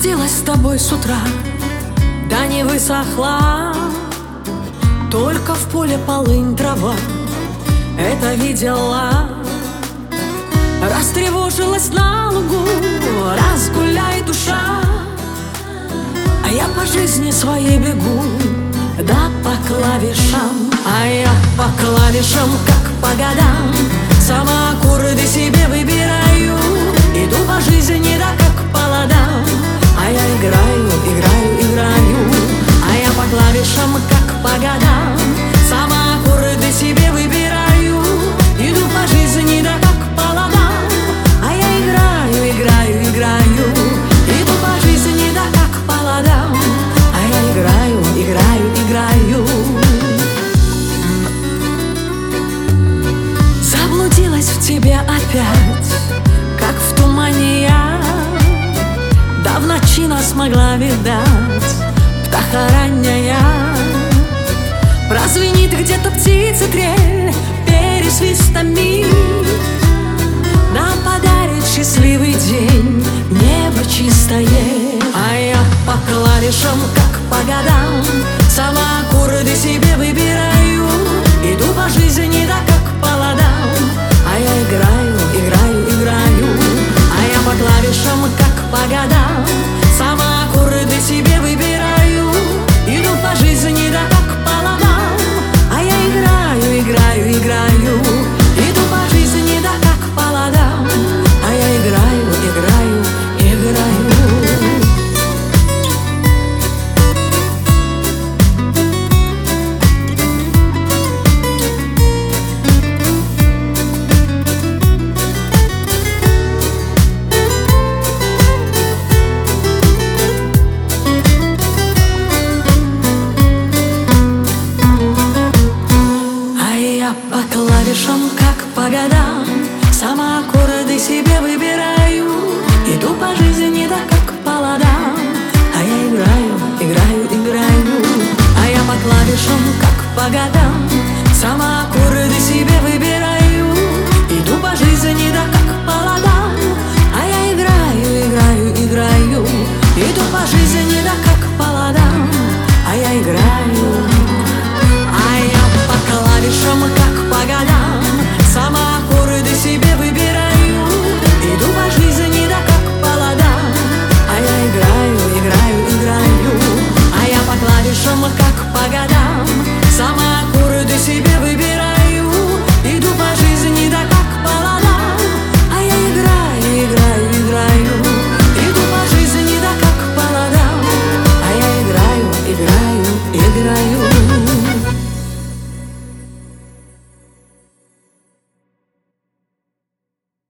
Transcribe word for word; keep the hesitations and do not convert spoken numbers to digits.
Возилась с тобой с утра, да не высохла, только в поле полынь трава, это видела. Растревожилась на лугу, разгуляй душа, а я по жизни своей бегу, да по клавишам. А я по клавишам, как по годам, сама аккорды себе выбираю, иду по жизни, да как по ладам. А я играю, играю, играю, а я по клавишам, как по годам, сама аккорды себе выбираю, иду по жизни, да как по ладам. А я играю, играю, играю, иду по жизни, да как по ладам. А я играю, играю, играю. Заблудилась в тебе опять, как в тумане я, да в ночи нас могла видать птаха ранняя. Прозвенит где-то птица трель пересвистами, нам подарит счастливый день небо чистое. А я по клавишам, как по годам, сама аккорды себе выбираю, иду по жизни, да как по ладам. А я играю, играю, играю, а я по клавишам, как по годам, сама аккорды себе выбираю, иду по жизни, да как по ладам. А я играю, играю, играю, иду по жизни, да как по ладам. А я играю, играю, играю. По клавишам, как по годам, сама аккорды себе выбираю, иду по жизни, да как по ладам. А я играю, играю, играю, а я по клавишам, как по годам,